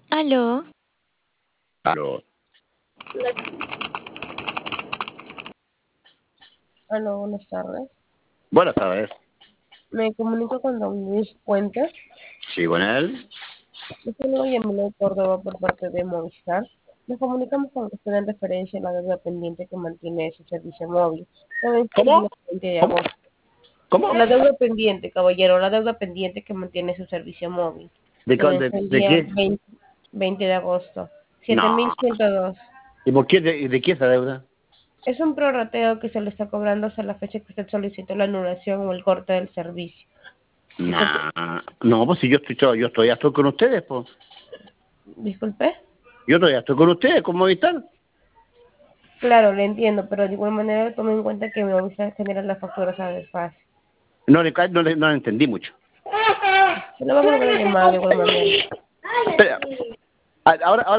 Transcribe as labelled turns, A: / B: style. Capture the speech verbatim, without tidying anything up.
A: Aló.
B: Aló.
C: Aló, buenas tardes.
B: Buenas tardes.
C: Me comunico con don Luis Puente.
B: Sí, con él.
C: Yo soy Yamila de Córdoba por parte de Movistar. Nos comunicamos con usted en referencia a la deuda pendiente que mantiene su servicio móvil. Se vence el día
B: ¿Cómo?
C: veinte de
B: ¿Cómo?
C: agosto.
B: ¿Cómo?
C: La deuda pendiente, caballero, la deuda pendiente que mantiene su servicio móvil.
B: ¿De,
C: Se
B: cu- de,
C: vence el
B: de
C: día
B: qué?
C: veinte, veinte de agosto. siete mil
B: No.
C: ciento dos.
B: ¿Y por qué? ¿De, de qué esa deuda?
C: Es un prorrateo que se le está cobrando hasta la fecha que usted solicitó la anulación o el corte del servicio. Disculpe.
B: No. No, pues si yo estoy, yo estoy, ya estoy con ustedes, pues.
C: Disculpe.
B: Yo todavía estoy con ustedes, con Movistar.
C: Claro, le entiendo, pero de igual manera tome en cuenta que mi Movistar genera las facturas a desfase.
B: No le, ca- no le, no le entendí mucho.
C: Se le va a volver a llamar de igual manera.
B: Espera. A- Ahora, ahora